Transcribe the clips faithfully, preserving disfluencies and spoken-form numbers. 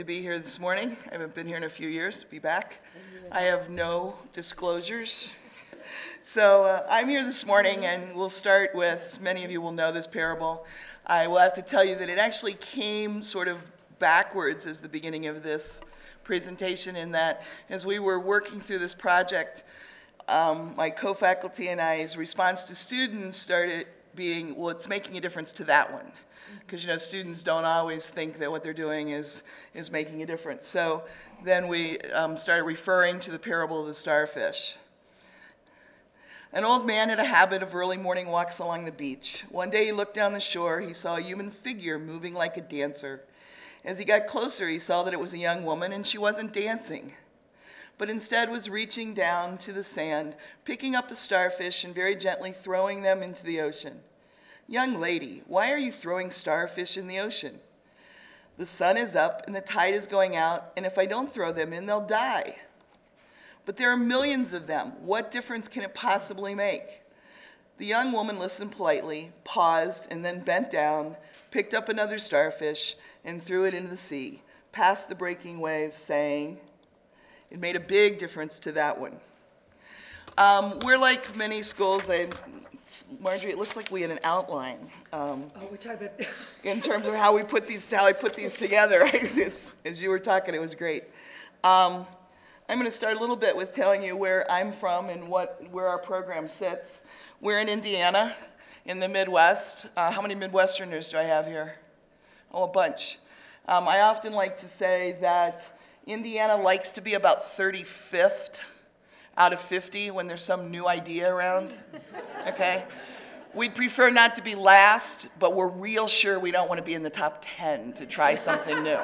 To be here this morning. I haven't been here in a few years, to be back. I have no disclosures. So uh, I'm here this morning, and we'll start with, many of you will know this parable. I will have to tell you that it actually came sort of backwards as the beginning of this presentation, in that as we were working through this project, um, my co-faculty and I's response to students started being, well, it's making a difference to that one. Because, you know, students don't always think that what they're doing is, is making a difference. So then we um, started referring to the parable of the starfish. An old man had a habit of early morning walks along the beach. One day he looked down the shore. He saw a human figure moving like a dancer. As he got closer, he saw that it was a young woman, and she wasn't dancing, but instead was reaching down to the sand, picking up a starfish and very gently throwing them into the ocean. "Young lady, why are you throwing starfish in the ocean?" "The sun is up and the tide is going out, and if I don't throw them in, they'll die." "But there are millions of them. What difference can it possibly make?" The young woman listened politely, paused, and then bent down, picked up another starfish, and threw it into the sea, past the breaking waves, saying, it made a big difference to that one. Um, we're like many schools. I, Marjorie, it looks like we had an outline. Um, Oh, we're talking about. in terms of how we put these, how I put these together. As, as you were talking, it was great. Um, I'm going to start a little bit with telling you where I'm from and what where our program sits. We're in Indiana, in the Midwest. Uh, how many Midwesterners do I have here? Oh, a bunch. Um, I often like to say that Indiana likes to be about thirty-fifth out of fifty when there's some new idea around, okay? We'd prefer not to be last, but we're real sure we don't want to be in the top ten to try something new.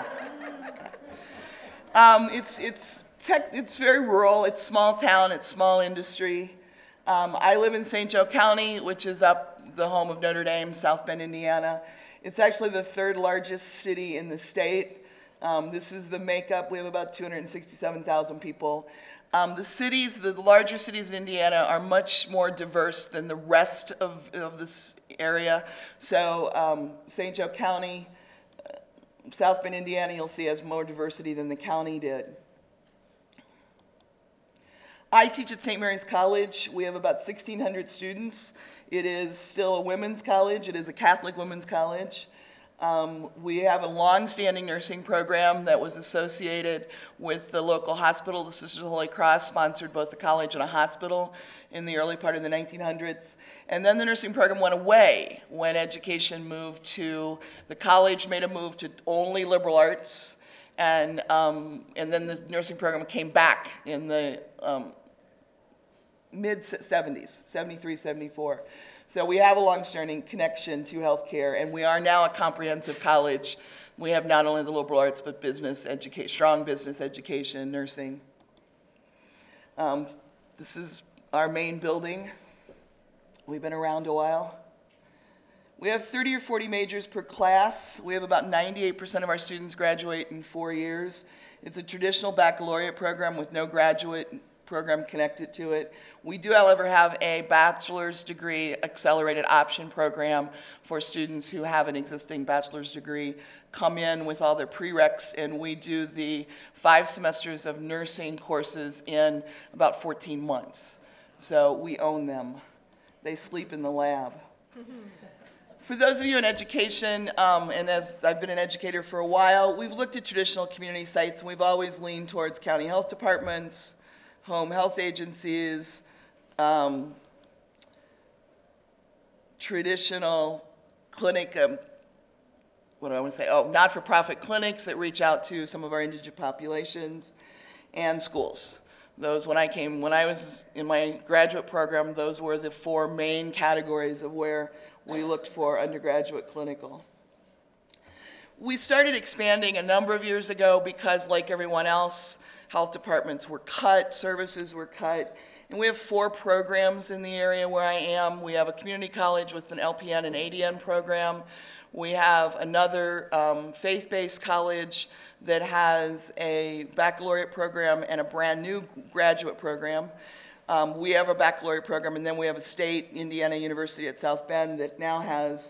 Um, it's, it's, tech, it's very rural, it's small town, it's small industry. Um, I live in Saint Joe County, which is up the home of Notre Dame, South Bend, Indiana. It's actually the third largest city in the state. Um, this is the makeup. We have about two hundred sixty-seven thousand people. Um, the cities, the larger cities in Indiana, are much more diverse than the rest of, of this area. So um, Saint Joe County, uh, South Bend, Indiana, you'll see has more diversity than the county did. I teach at Saint Mary's College. We have about sixteen hundred students. It is still a women's college. It is a Catholic women's college. Um, we have a long-standing nursing program that was associated with the local hospital. The Sisters of the Holy Cross sponsored both a college and a hospital in the early part of the nineteen hundreds. And then the nursing program went away when education moved to, the college made a move to only liberal arts, and, um, and then the nursing program came back in the um, mid seventies, seventy-three, seventy-four. So we have a long-standing connection to healthcare, and we are now a comprehensive college. We have not only the liberal arts, but business education, strong business education, nursing. Um, this is our main building. We've been around a while. We have thirty or forty majors per class. We have about ninety-eight percent of our students graduate in four years. It's a traditional baccalaureate program with no graduate program connected to it. We do, however, have a bachelor's degree accelerated option program for students who have an existing bachelor's degree, come in with all their prereqs, and we do the five semesters of nursing courses in about fourteen months. So we own them. They sleep in the lab. For those of you in education, um, and as I've been an educator for a while, we've looked at traditional community sites, and we've always leaned towards county health departments, home health agencies, um, traditional clinic, um, what do I want to say? Oh, not-for-profit clinics that reach out to some of our indigent populations, and schools. Those, when I came, when I was in my graduate program, those were the four main categories of where we looked for undergraduate clinical. We started expanding a number of years ago because, like everyone else, health departments were cut, services were cut, and we have four programs in the area where I am. We have a community college with an L P N and A D N program. We have another um, faith-based college that has a baccalaureate program and a brand new graduate program. Um, we have a baccalaureate program, and then we have a state, Indiana University at South Bend, that now has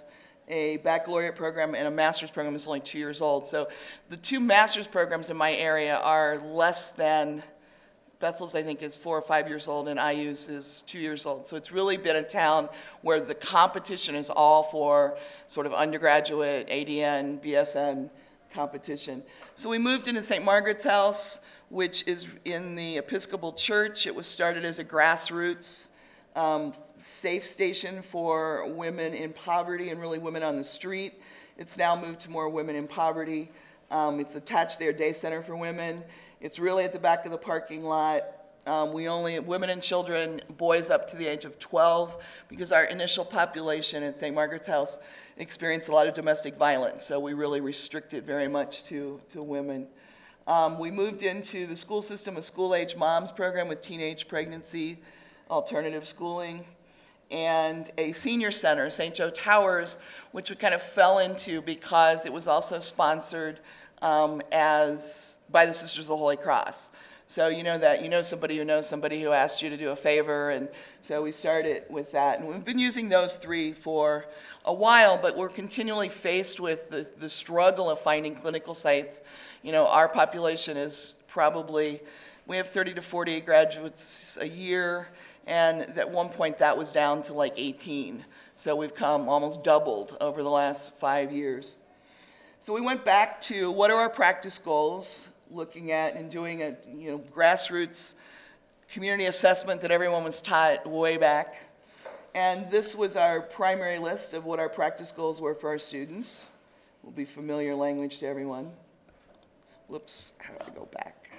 a baccalaureate program and a master's program that's only two years old. So the two master's programs in my area are less than, Bethel's I think is four or five years old, and I U's is two years old. So it's really been a town where the competition is all for sort of undergraduate, A D N, B S N competition. So we moved into Saint Margaret's House, which is in the Episcopal Church. It was started as a grassroots um, safe station for women in poverty and really women on the street. It's now moved to more women in poverty. Um, it's attached to their day center for women. It's really at the back of the parking lot. Um, we only, women and children, boys up to the age of twelve, because our initial population at Saint Margaret's House experienced a lot of domestic violence, so we really restricted very much to, to women. Um, we moved into the school system, a school-age moms program with teenage pregnancy, alternative schooling, and a senior center, Saint Joe Towers, which we kind of fell into because it was also sponsored um, as by the Sisters of the Holy Cross. So you know that you know somebody who knows somebody who asked you to do a favor, and so we started with that. And we've been using those three for a while, but we're continually faced with the, the struggle of finding clinical sites. You know, our population is probably, we have thirty to forty graduates a year, and at one point that was down to like eighteen. So we've come almost doubled over the last five years. So we went back to what are our practice goals, looking at and doing a you know grassroots community assessment that everyone was taught way back. And this was our primary list of what our practice goals were for our students. Will be familiar language to everyone. Whoops, how do I go back?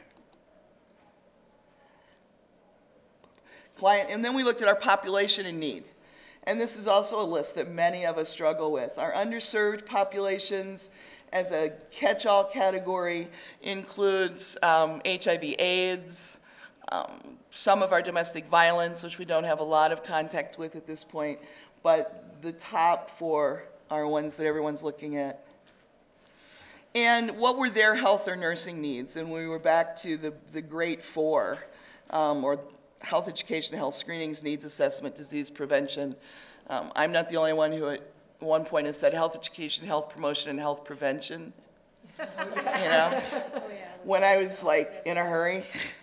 Client, and then we looked at our population in need. And this is also a list that many of us struggle with. Our underserved populations as a catch-all category includes um, H I V AIDS, um, some of our domestic violence, which we don't have a lot of contact with at this point, but the top four are ones that everyone's looking at. And what were their health or nursing needs? And we were back to the, the great four, um, or health education, health screenings, needs assessment, disease prevention. Um, I'm not the only one who at one point has said health education, health promotion, and health prevention. You know, when I was like in a hurry.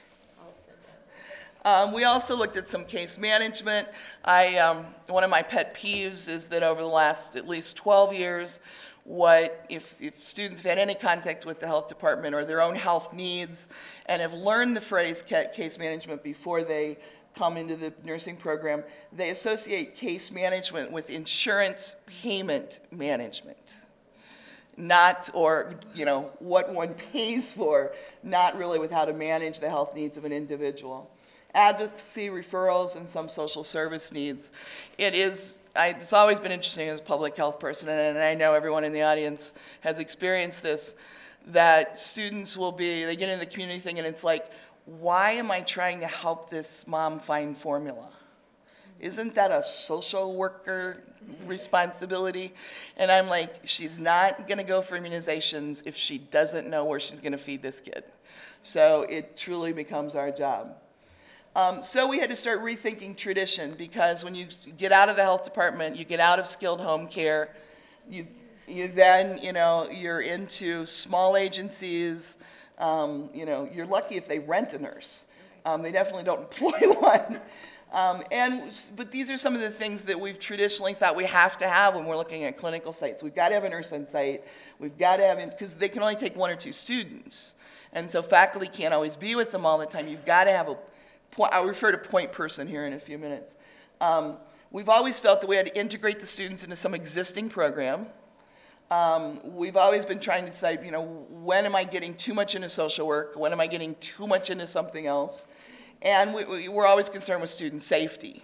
Um, we also looked at some case management. I, um, one of my pet peeves is that over the last at least twelve years, what if, if students have had any contact with the health department or their own health needs and have learned the phrase case management before they come into the nursing program, they associate case management with insurance payment management. Not, or, you know, what one pays for, not really with how to manage the health needs of an individual. Advocacy, referrals, and some social service needs. It is, I, it's always been interesting as a public health person, and I know everyone in the audience has experienced this, that students will be, they get into the community thing and it's like, why am I trying to help this mom find formula? Isn't that a social worker responsibility? And I'm like, she's not going to go for immunizations if she doesn't know where she's going to feed this kid. So it truly becomes our job. Um, so we had to start rethinking tradition, because when you get out of the health department, you get out of skilled home care, you, you then, you know, you're into small agencies. Um, you know, you're lucky if they rent a nurse. Um, they definitely don't employ one. Um, and, but these are some of the things that we've traditionally thought we have to have when we're looking at clinical sites. We've got to have a nurse on site. We've got to have, because they can only take one or two students. And so faculty can't always be with them all the time. You've got to have a point, I'll refer to point person here in a few minutes. Um, we've always felt that we had to integrate the students into some existing program. Um, we've always been trying to decide, you know, when am I getting too much into social work? When am I getting too much into something else? And we, we, we're always concerned with student safety.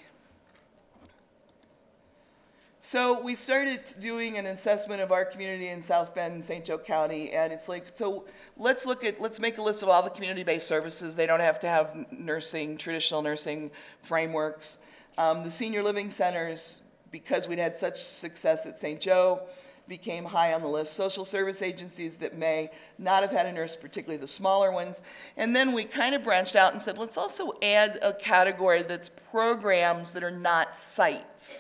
So we started doing an assessment of our community in South Bend and Saint Joe County, and it's like, so let's look at, let's make a list of all the community-based services. They don't have to have nursing, traditional nursing frameworks. Um, the senior living centers, because we'd had such success at Saint Joe, became high on the list. Social service agencies that may not have had a nurse, particularly the smaller ones. And then we kind of branched out and said, let's also add a category that's programs that are not sites.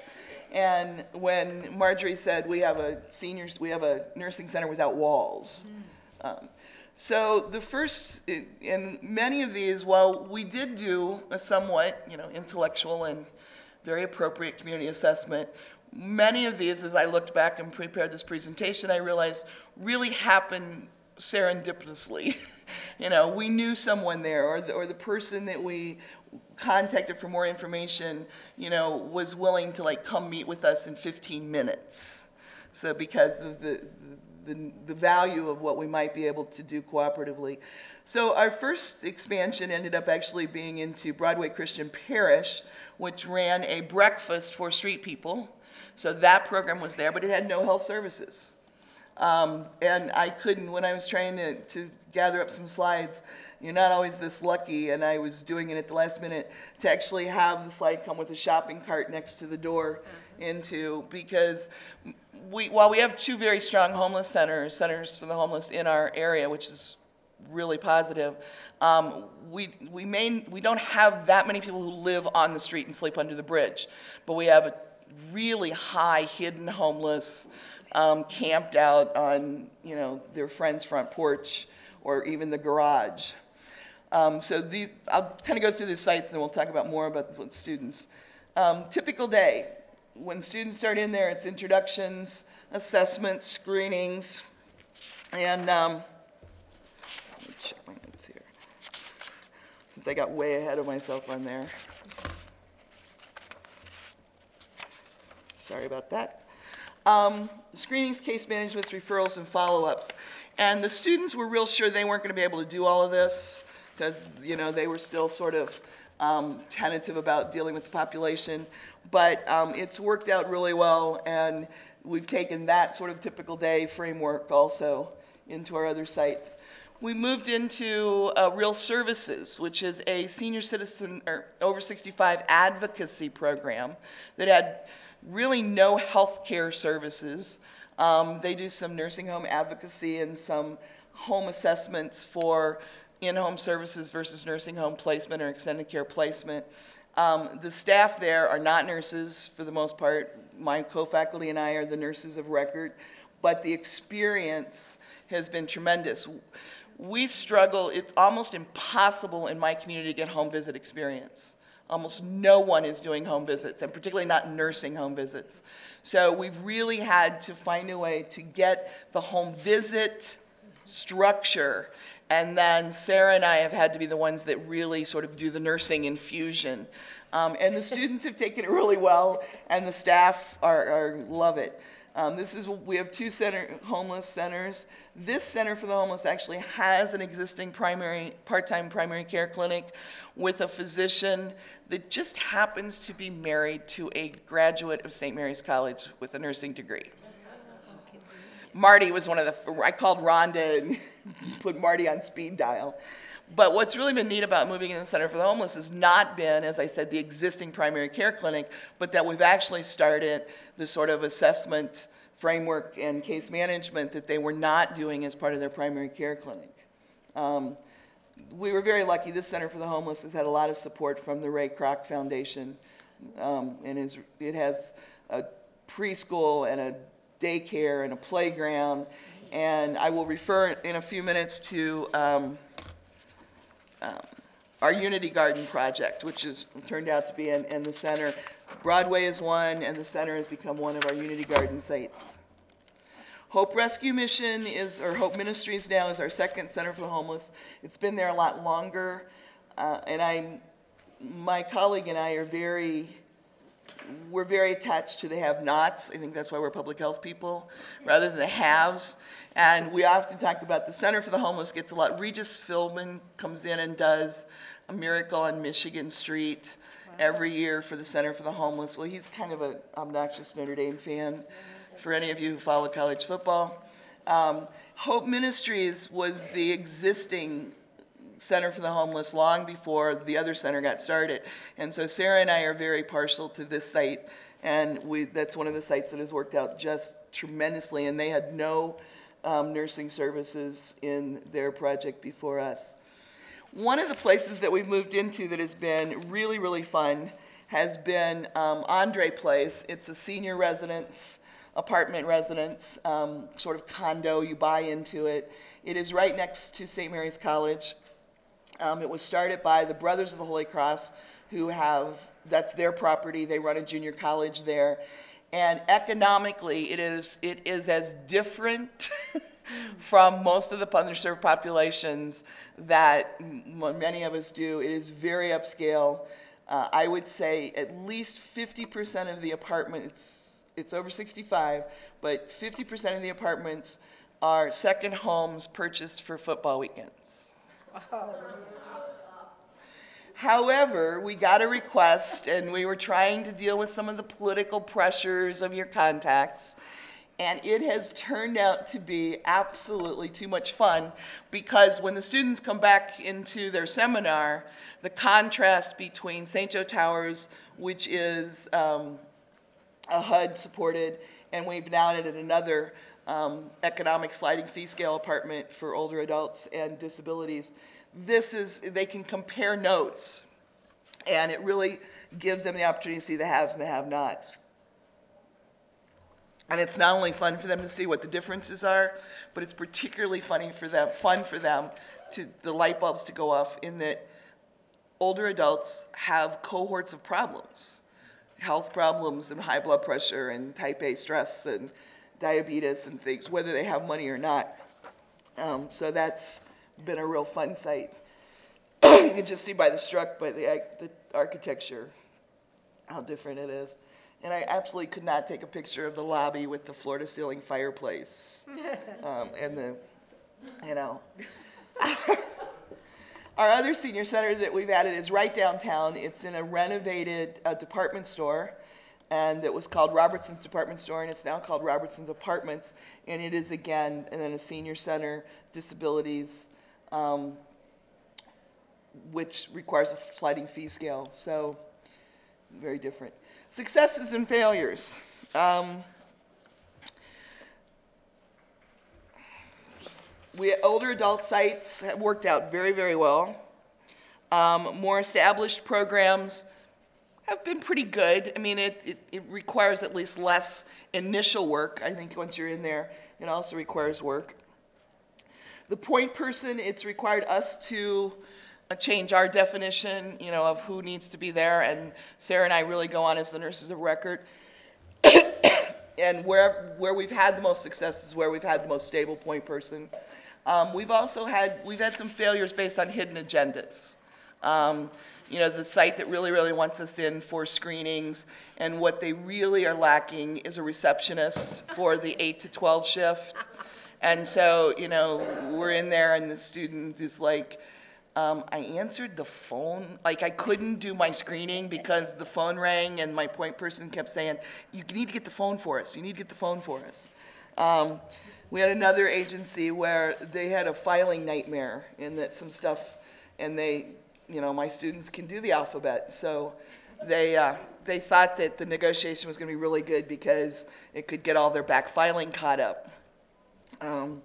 And when Marjorie said we have a seniors, we have a nursing center without walls. Um, so the first, in many of these, while we did do a somewhat, you know, intellectual and very appropriate community assessment, many of these, as I looked back and prepared this presentation, I realized really happened serendipitously. You know, we knew someone there, or the, or the person that we contacted for more information, you know, was willing to like come meet with us in fifteen minutes. So because of the, the, the value of what we might be able to do cooperatively. So our first expansion ended up actually being into Broadway Christian Parish, which ran a breakfast for street people. So that program was there, but it had no health services. Um, and I couldn't, when I was trying to, to gather up some slides, you're not always this lucky, and I was doing it at the last minute, to actually have the slide come with a shopping cart next to the door mm-hmm. into, because we, while we have two very strong homeless centers, centers for the homeless in our area, which is really positive, um, we, we, may, we don't have that many people who live on the street and sleep under the bridge, but we have a really high hidden homeless, Um, camped out on, you know, their friend's front porch or even the garage. Um, so these, I'll kind of go through the sites and then we'll talk about more about with students. Um, typical day. When students start in there, it's introductions, assessments, screenings, and um, let me check my notes here, since I got way ahead of myself on there. Sorry about that. Um, screenings, case managements, referrals, and follow-ups. And the students were real sure they weren't going to be able to do all of this because, you know, they were still sort of um, tentative about dealing with the population. But um, it's worked out really well, and we've taken that sort of typical day framework also into our other sites. We moved into uh, Real Services, which is a senior citizen or over sixty-five advocacy program that had really no health care services. Um, they do some nursing home advocacy and some home assessments for in-home services versus nursing home placement or extended care placement. Um, the staff there are not nurses for the most part. My co-faculty and I are the nurses of record, but the experience has been tremendous. We struggle, it's almost impossible in my community to get home visit experience. Almost no one is doing home visits, and particularly not nursing home visits. So we've really had to find a way to get the home visit structure, and then Sarah and I have had to be the ones that really sort of do the nursing infusion. Um, and the students have taken it really well, and the staff are, are love it. Um, this is, we have two center, homeless centers. This Center for the Homeless actually has an existing primary, part-time primary care clinic with a physician that just happens to be married to a graduate of Saint Mary's College with a nursing degree. Marty was one of the, I called Rhonda and put Marty on speed dial. But what's really been neat about moving into the Center for the Homeless has not been, as I said, the existing primary care clinic, but that we've actually started the sort of assessment framework and case management that they were not doing as part of their primary care clinic. Um, we were very lucky. This Center for the Homeless has had a lot of support from the Ray Kroc Foundation, um, and is, it has a preschool and a daycare and a playground, and I will refer in a few minutes to um, um, our Unity Garden project, which has turned out to be in, in the center. Broadway is one, and the center has become one of our Unity Garden sites. Hope Rescue Mission is, or Hope Ministries now, is our second center for the homeless. It's been there a lot longer, uh, and I, my colleague and I are very, we're very attached to the have-nots. I think that's why we're public health people, rather than the haves. And we often talk about the Center for the Homeless gets a lot. Regis Philbin comes in and does a miracle on Michigan Street every year for the Center for the Homeless. Well, he's kind of an obnoxious Notre Dame fan, for any of you who follow college football. Um, Hope Ministries was the existing Center for the Homeless long before the other center got started. And so Sarah and I are very partial to this site, and we, that's one of the sites that has worked out just tremendously, and they had no um, nursing services in their project before us. One of the places that we've moved into that has been really, really fun has been um, Andre Place. It's a senior residence, apartment residence, um, sort of condo. You buy into it. It is right next to Saint Mary's College. Um, it was started by the Brothers of the Holy Cross, who have, that's their property. They run a junior college there. And economically, it is, it is as different from most of the underserved populations that m- many of us do. It is very upscale. Uh, I would say at least fifty percent of the apartments, it's over sixty-five, but fifty percent of the apartments are second homes purchased for football weekends. Wow. However, we got a request, and we were trying to deal with some of the political pressures of your contacts, and it has turned out to be absolutely too much fun, because when the students come back into their seminar, the contrast between Saint Joe Towers, which is um, a H U D-supported, and we've now added another um, economic sliding fee scale apartment for older adults and disabilities. This is, they can compare notes, and it really gives them the opportunity to see the haves and the have-nots. And it's not only fun for them to see what the differences are, but it's particularly funny for them, fun for them to the light bulbs to go off, in that older adults have cohorts of problems, health problems and high blood pressure and type A stress and diabetes and things, whether they have money or not. Um, so that's been a real fun sight. You can just see by the struck, by the, the architecture, how different it is. And I absolutely could not take a picture of the lobby with the floor-to-ceiling fireplace um, and the, you know. Our other senior center that we've added is right downtown. It's in a renovated uh, department store, and it was called Robertson's Department Store, and it's now called Robertson's Apartments. And it is, again, and then a senior center, disabilities, um, which requires a sliding fee scale. So very different. Successes and failures. Um, we older adult sites have worked out very, very well. Um, more established programs have been pretty good. I mean, it, it, it requires at least less initial work. I think once you're in there, it also requires work. The point person, it's required us to uh, change our definition, you know, of who needs to be there, and Sarah and I really go on as the nurses of record. And where, where we've had the most success is where we've had the most stable point person. Um, we've also had, we've had some failures based on hidden agendas. Um, you know, the site that really, really wants us in for screenings, and what they really are lacking is a receptionist for the eight to twelve shift. And so, you know, we're in there and the student is like, um, I answered the phone, like I couldn't do my screening because the phone rang and my point person kept saying, you need to get the phone for us, you need to get the phone for us. Um, we had another agency where they had a filing nightmare, in that some stuff, and they, you know, my students can do the alphabet, so they, uh, they thought that the negotiation was going to be really good because it could get all their back filing caught up. Um,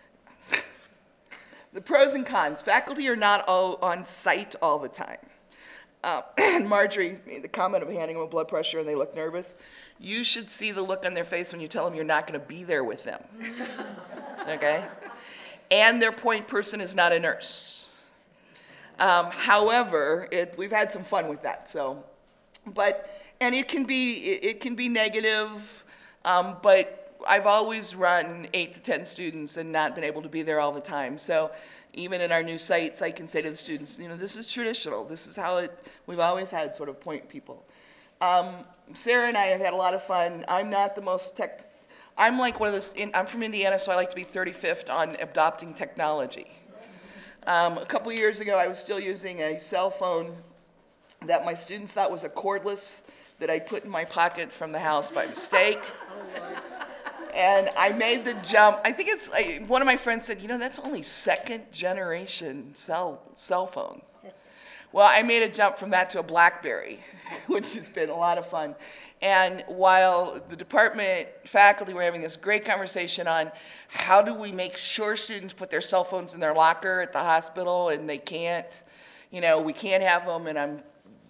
the pros and cons. Faculty are not all on site all the time. Uh, and Marjorie made the comment of handing them a blood pressure and they look nervous. You should see the look on their face when you tell them you're not going to be there with them. Okay? And their point person is not a nurse. Um, however, it, we've had some fun with that. So, but, and it can be, it, it can be negative, um, but I've always run eight to ten students and not been able to be there all the time. So even in our new sites, I can say to the students, you know, this is traditional. This is how it, we've always had sort of point people. Um, Sarah and I have had a lot of fun. I'm not the most tech, I'm like one of those, in, I'm from Indiana, so I like to be thirty-fifth on adopting technology. Um, a couple years ago, I was still using a cell phone that my students thought was a cordless that I put in my pocket from the house by mistake. And I made the jump. I think it's, I, one of my friends said, you know, that's only second generation cell, cell phone. Well, I made a jump from that to a BlackBerry, which has been a lot of fun. And while the department faculty were having this great conversation on how do we make sure students put their cell phones in their locker at the hospital and they can't, you know, we can't have them, and I'm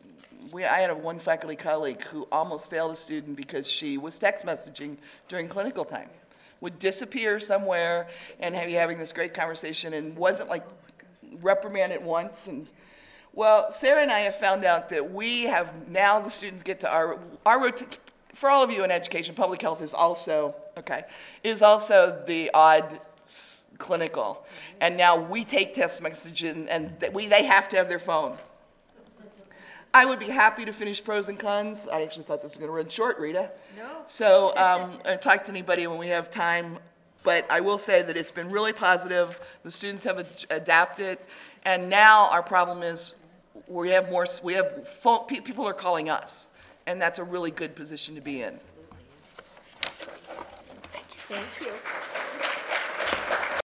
we, I had a one faculty colleague who almost failed a student because she was text messaging during clinical time. Would disappear somewhere and have you having this great conversation and wasn't like reprimanded once. And well, Sarah and I have found out that we have, now the students get to our, our roti- for all of you in education, public health is also, okay, is also the odd s- clinical. And now we take text messaging and th- we, they have to have their phone. I would be happy to finish pros and cons. I actually thought this was going to run short, Rita. No. So um, I talk to anybody when we have time, but I will say that it's been really positive. The students have ad- adapted, and now our problem is we have more. We have phone, pe- people are calling us, and that's a really good position to be in. Thank you.